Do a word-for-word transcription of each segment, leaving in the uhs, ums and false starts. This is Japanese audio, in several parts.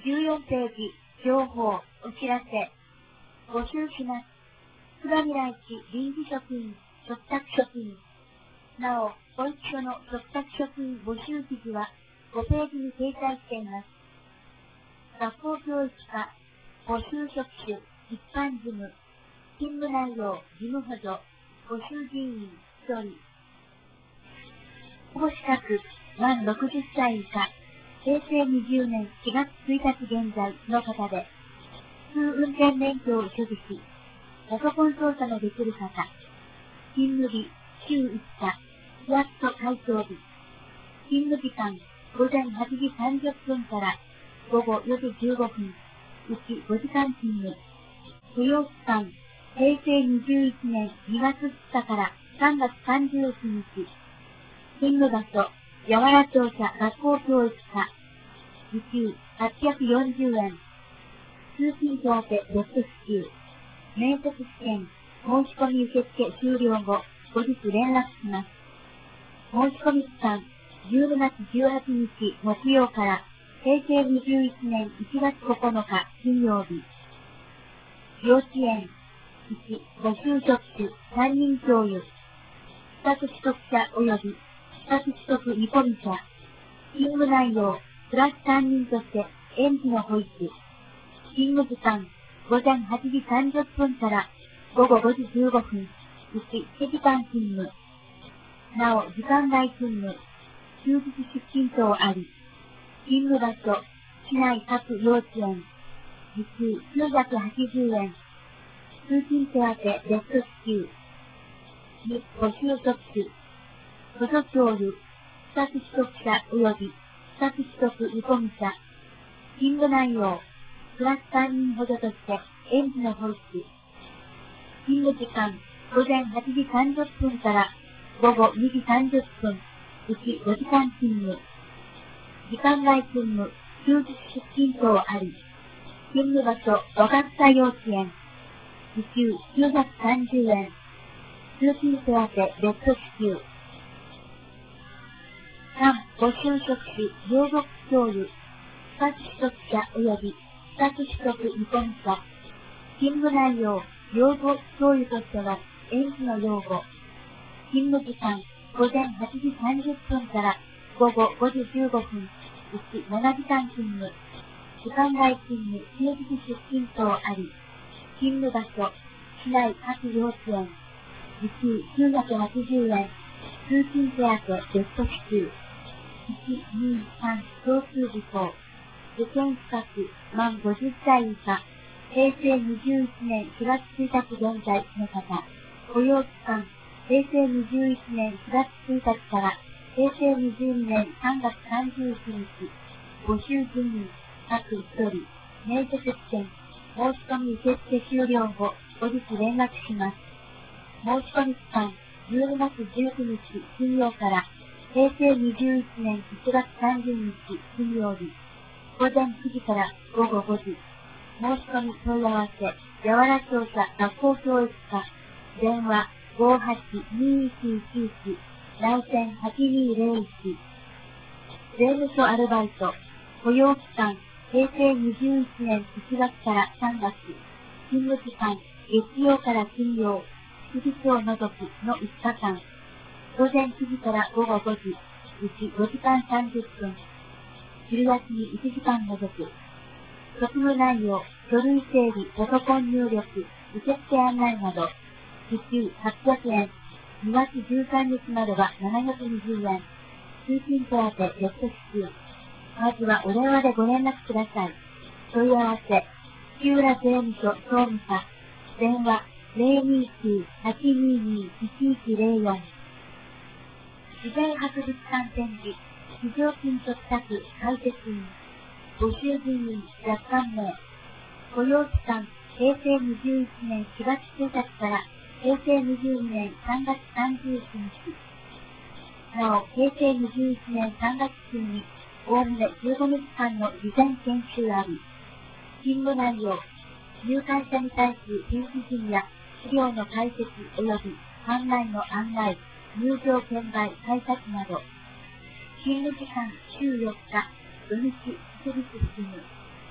じゅうよんページ、情報、お知らせ。募集します。つばみらいち臨時職員、嘱託職員。なお、保育所の嘱託職員募集記事はごページに掲載しています。学校教育課、募集職種、一般事務、勤務内容、事務補助、募集人員、ひとり。応募資格、満ろくじゅっさい以下、平成にじゅうねんしがつついたち現在の方で、普通運転免許を所持し、パソコン操作のできる方、勤務日、週いつか、ふわっと回答日、勤務時間、午前はちじさんじゅっぷんから午後よじじゅうごふん、うちごじかん勤務、扶養期間、平成にじゅういちねんにがつふつかからさんがつさんじゅういちにち、勤務場所、八原庁舎学校教育課、時給はっぴゃくよんじゅうえん、通勤手当別途支給、面接試験、申し込み受付終了後、後日連絡します。申し込み期間、じゅうにがつじゅうはちにち木曜から平成にじゅういちねんいちがつここのか金曜日。幼稚園、いち、募集職種、担任教諭、資格取得者及び資格取得見込み者、勤務内容、プラス担任として園児の保育、勤務時間、午前はちじさんじゅっぷんから午後ごじじゅうごふん、うちいちじかん勤務。なお、時間外勤務、休日出勤等あり、勤務場所、市内各幼稚園、時給きゅうひゃくはちじゅうえん、通勤手当別途支給。に、募集職種、補助教諭、資格取得者及び資格取得見込み者、勤務内容、プラス担任補助として園児の保育、勤務時間、午前はちじさんじゅっぷんから午後にじさんじゅっぷん、うちごじかん勤務。時間外勤務、休日出勤等あり。勤務場所、若草幼稚園。時給きゅうひゃくさんじゅうえん。通勤手当別途支給。さん、募集職種、養護教諭。資格取得者及び資格取得見込み者。勤務内容、養護教諭としては、園児の養護。勤務時間、午前はちじさんじゅっぷんから午後ごじじゅうごふん、うちななじかん勤務。時間外勤務、休日出勤等あり。勤務場所、市内各幼稚園。時給きゅうひゃくはちじゅうえん。通勤手当別途支給。いち、に、さん、共通事項。受験資格、満ごじゅっさい以下。平成にじゅういちねんしがつついたち現在の方。雇用期間、平成にじゅういちねんしがつついたちから平成にじゅうにねんさんがつさんじゅういちにち、募集人員、各ひとり、面接試験、申し込み受付終了後、後日連絡します。申し込み期間、じゅうにがつじゅうくにち金曜から平成にじゅういちねんいちがつさんじゅうにち金曜日、午前くじから午後ごじ、申し込み問い合わせ、八原庁舎学校教育課、電話ごーはちにーいちいちいち、内線はちにーぜろいち、税務署アルバイト、雇用期間、平成にじゅういちねんいちがつからさんがつ、勤務時間、月曜から金曜、祝日を除くのいつかかん、午前くじから午後ごじ、うちごじかんさんじゅっぷん、昼休みいちじかん除く、職務内容、書類整理、パソコン入力、受付案内など、時給はっぴゃくえん、にがつじゅうさんにちまではななひゃくにじゅうえん、通勤手当別途支給。まずはお電話でご連絡ください。問い合わせ、土浦税務署総務課、電話ゼロにきゅう はちにーにー いちいちゼロよん。自然博物館展示、非常勤嘱託解説員、募集人員若干名、雇用期間、平成にじゅういちねんしがつついたちから平成にじゅうにねんさんがつさんじゅういちにち。なお、平成にじゅういちねんさんがつ中に、おおむねじゅうごにちかんの事前研修あり、勤務内容、入会者に対する手続きや資料の解説及び館内の案内、入場券売、改札など、勤務時間週よっか、土日、祝日勤務。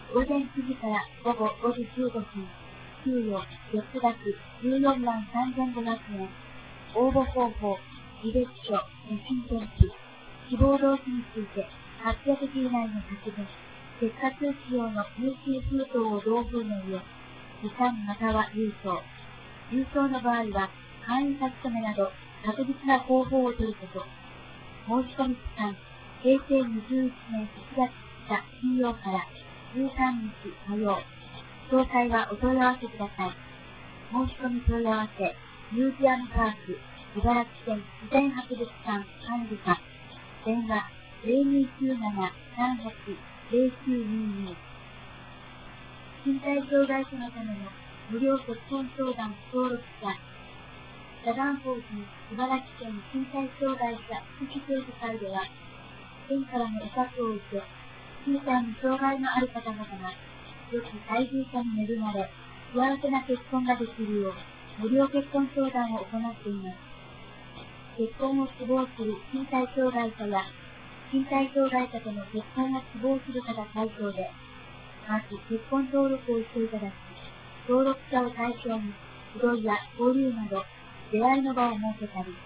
午前くじから午後ごじじゅうごふん、給与、月額じゅうよんまんさんぜんごひゃくえん。応募方法、履歴書、写真添付、志望動機についてはっぴゃくじ以内の書き文、結果通知用の入金封筒を同封の上、持参または郵送。郵送の場合は、簡易書き留めなど確実な方法を取ること。申し込み期間、平成にじゅういちねんしちがつついた金曜からじゅうさんにち火曜。詳細はお問い合わせください。申し込み問い合わせ、ミュージアムパーク、茨城県自然博物館管理課。電話ゼロにきゅうななさんはちゼロきゅうにに。身体障害者のための無料結婚相談登録者。社団法人茨城県身体障害者福祉協議会では、県からの委託を受け、身体に障害のある方々が、良き配偶者に恵まれ、幸せな結婚ができるよう、無料結婚相談を行っています。結婚を希望する身体障害者や、身体障害者との結婚を希望する方対象で、まず結婚登録をしていただき、登録者を対象に、集いや交流など、出会いの場を設けたり、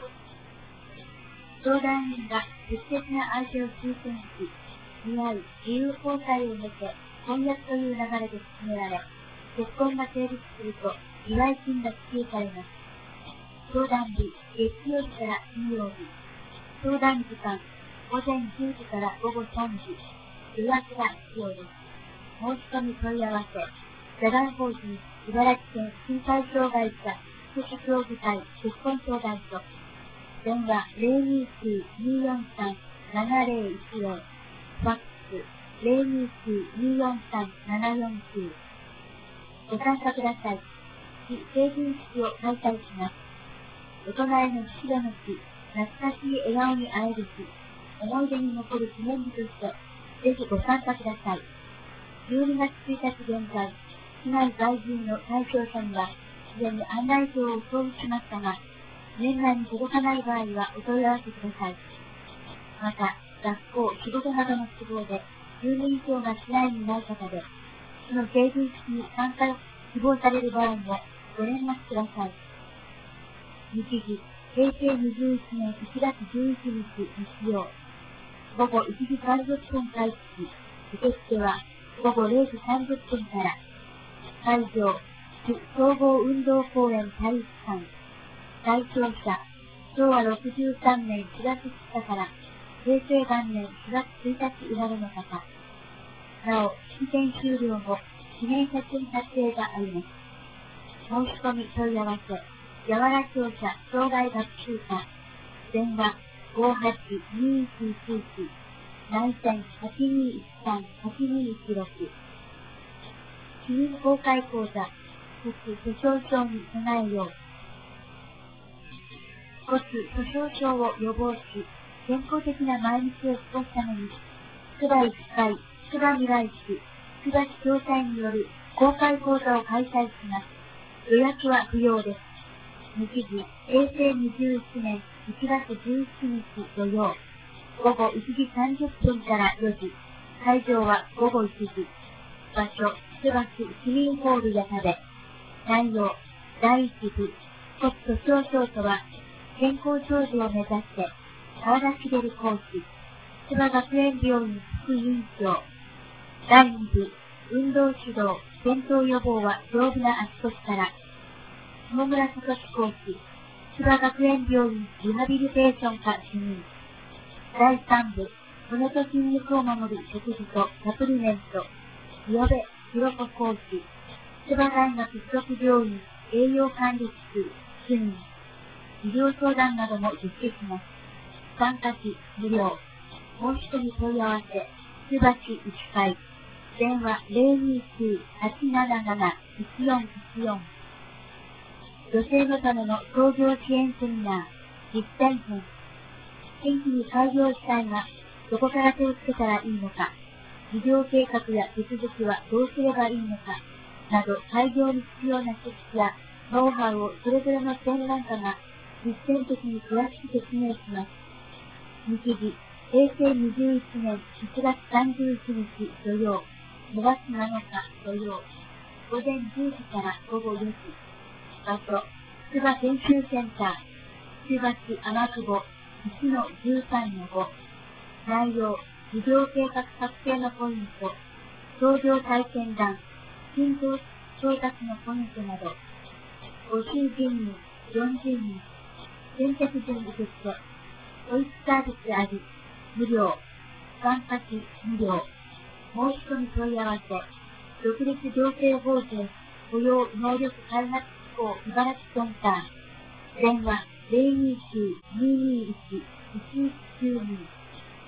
相談員が適切な相手を推薦し、見合い、自由交際を経て、婚約という流れで進められ、結婚が成立すると、祝い金が支給されます。相談日、月曜日から金曜日。相談時間、午前じゅうじから午後さんじ。予約が必要です。申し込み問い合わせ、社団法人茨城県身体障害者福祉協議会結婚相談所。電話ゼロにきゅうにーよんさんななゼロいちゼロ。ファックスゼロにきゅうにーよんさんななよんきゅう。ご参加ください。非成人式を開催します。大人への父の日、懐かしい笑顔に会える日、思い出に残る記念日として、ぜひご参加ください。じゅうにがつついたち現在、市内在住の対象者には、すでに案内状を送付しましたが、年内に届かない場合はお問い合わせください。また、学校、仕事などの都合で、じゅうねん以上が市内にいない方で、市の成人式に参加を希望される場合も、ご連絡ください。日時、平成にじゅういちねんいちがつじゅういちにち日曜、午後いちじさんじゅっぷん開始、受付は午後れいじさんじゅっぷんから、会場、市総合運動公園体育館、対象者、しょうわろくじゅうさんねんしがつついたから、平成元年しがつついたち生まれの方。なお、式典終了後、記念写真撮影があります。申し込み問い合わせ、やわら聴者障害学習課、電話ごーはちにーいちいちいち、内線はちにーいちさんはちにーいちろく。市民公開講座、骨粗しょう症に備えよう。骨粗しょう症を予防し、健康的な毎日を過ごすために、つくば医師会、つくば未来市、つくば市共催による公開講座を開催します。予約は不要です。日時、平成にじゅういちねんいちがつじゅうしちにち土曜、午後いちじさんじゅっぷんからよじ、会場は午後いちじ、場所、つくば市市民ホール矢田で、内容、だいいち部、骨粗しょう症とは、健康長寿を目指して、川田茂講師、つくば学園病院副院長、だいに部、運動指導、転倒予防は丈夫な足腰から、下村聡講師、つくば学園病院リハビリテーション科主任。だいさん部、骨と筋肉を守る食事とサプリメント、岩部弘子講師、つくば大学附属病院栄養管理室主任。医療相談なども実施します。参加費無料。申し込み問い合わせ、つくば市医師会。電話ゼロにきゅうはちなななないちよんいちよん。女性のための創業支援セミナー、実践編。新規に開業したいが、どこから手をつけたらいいのか、事業計画や手続きはどうすればいいのか、など開業に必要な知識やノウハウをそれぞれの専門家が実践的に詳しく説明します。日時、平成にじゅういちねんいちがつさんじゅういちにち土曜、 ごがつなのか土曜、午前じゅうじから午後よじ。場所、つくば研修センター、つくば市天久保 いちのじゅうさんのご。内容、事業計画作成のポイント、創業体験談、新調調達のポイントなど、募集人員よんじゅうにん、先着順受付、保育サービスあり、無料、参加費無料、申し込み問い合わせ、独立行政法人雇用能力開発機構茨城センター、電話ゼロにきゅう にーにーいち いちいちきゅうに